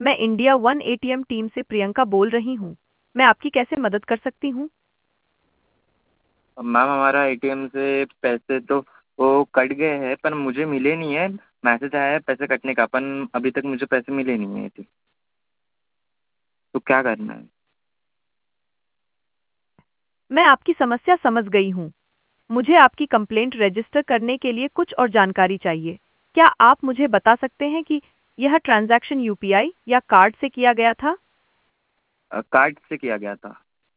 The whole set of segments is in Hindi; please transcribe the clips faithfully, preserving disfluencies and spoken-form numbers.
मैं इंडिया वन एटीएम टीम से प्रियंका बोल रही हूँ। मैं आपकी कैसे मदद कर सकती हूँ? मैम हमारा एटीएम से पैसे तो वो कट गए हैं पर मुझे मिले नहीं है। मैसेज आया है पैसे कटने का, पर अभी तक मुझे पैसे मिले नहीं है थी। तो क्या करना है? मैं आपकी समस्या समझ गई हूँ। मुझे आपकी कंप्लेंट रजिस्टर करने के लिए कुछ और जानकारी चाहिए। क्या आप मुझे बता सकते हैं कि यह ट्रांजैक्शन यूपीआई या कार्ड से किया गया था? अ, कार्ड से किया गया था।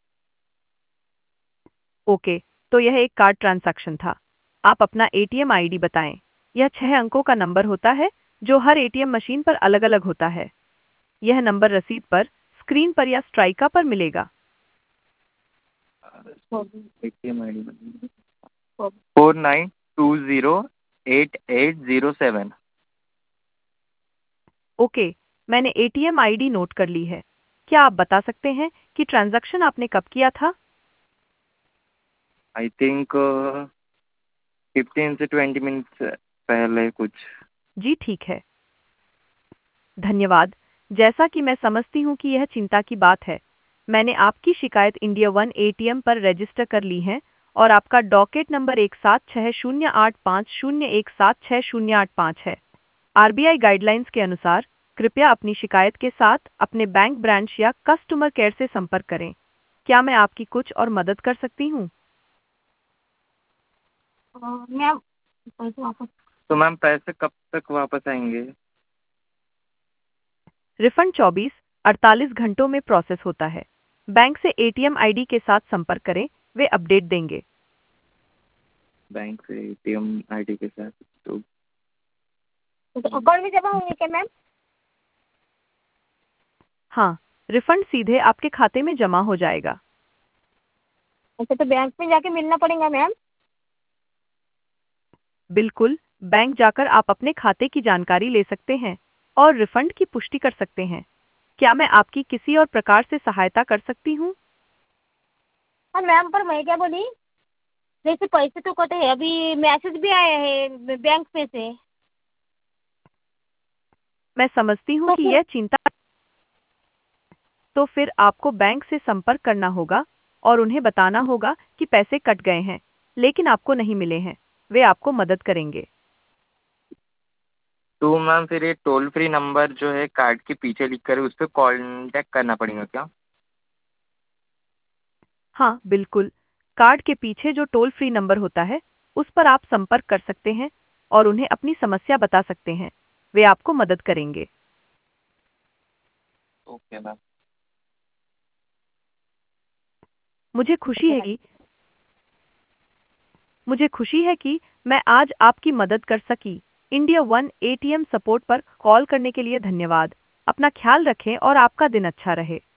ओके, तो यह एक कार्ड ट्रांजैक्शन था। आप अपना एटीएम आईडी बताएं। यह छह अंकों का नंबर होता है जो हर एटीएम मशीन पर अलग-अलग होता है। यह नंबर रसीद पर, स्क्रीन पर या स्ट्राइका पर मिलेगा। ATM I D four nine two zero eight eight zero seven. Okay, मैंने एटीएम आईडी नोट कर ली है। क्या आप बता सकते हैं कि ट्रांजैक्शन आपने कब किया था? आई थिंक फिफ्टीन से ट्वेंटी मिनट्स पहले कुछ। जी ठीक है। धन्यवाद। जैसा कि मैं समझती हूँ कि यह चिंता की बात है, मैंने आपकी शिकायत इंडिया वन एटीएम पर रजिस्टर कर ली है और आपका डॉकेट नंबर एक सात छह शून्य आठ पाँच शून्य एक सात छह शून्य आठ पाँच है। आरबीआई गाइडलाइंस के अनुसार कृपया अपनी शिकायत के साथ अपने बैंक ब्रांच या कस्टमर केयर से संपर्क करें। क्या मैं आपकी कुछ और मदद कर सकती हूँ? मैम पैसे वापस तो मैम पैसे कब तक वापस आएंगे? रिफंड चौबीस अड़तालीस घंटों में प्रोसेस होता है। बैंक से एटीएम आईडी के साथ संपर्क करें, वे अपडेट देंगे। बैंक से एटीएम आईडी के साथ तो अकाउंट में जमा होंगे क्या मैम? हाँ, रिफंड सीधे आपके खाते में जमा हो जाएगा। अच्छा, तो बैंक में जाके मिलना पड़ेगा मैम? बिल्कुल, बैंक जाकर आप अपने खाते की जानकारी ले सकते हैं और रिफंड की पुष्टि कर सकते हैं। क्या मैं आपकी किसी और प्रकार से सहायता कर सकती हूँ? हाँ मैम, पर मैं क्या बोली, जैसे पैसे तो कटे हैं, अभी मैसेज भी आया है बैंक पे से। मैं समझती हूँ तो कि फिर यह चिंता, तो फिर आपको बैंक से संपर्क करना होगा और उन्हें बताना होगा कि पैसे कट गए हैं, लेकिन आपको नहीं मिले हैं। वे आपको मदद करेंगे। तो मैम फिर ये टोल फ्री नंबर जो है कार्ड के पीछे लिख कर उस पर कॉन्टैक्ट करना पड़ेगा क्या? हाँ, बिल्कुल। कार्ड के पीछे जो टोल फ्री नंबर होता है, उस पर आप संपर्क कर सकते हैं और उन्हें अपनी समस्या बता सकते हैं। वे आपको मदद करेंगे। Okay ma'am. मुझे खुशी है कि मुझे खुशी है कि मैं आज आपकी मदद कर सकी। इंडिया वन एटीएम सपोर्ट पर कॉल करने के लिए धन्यवाद। अपना ख्याल रखें और आपका दिन अच्छा रहे।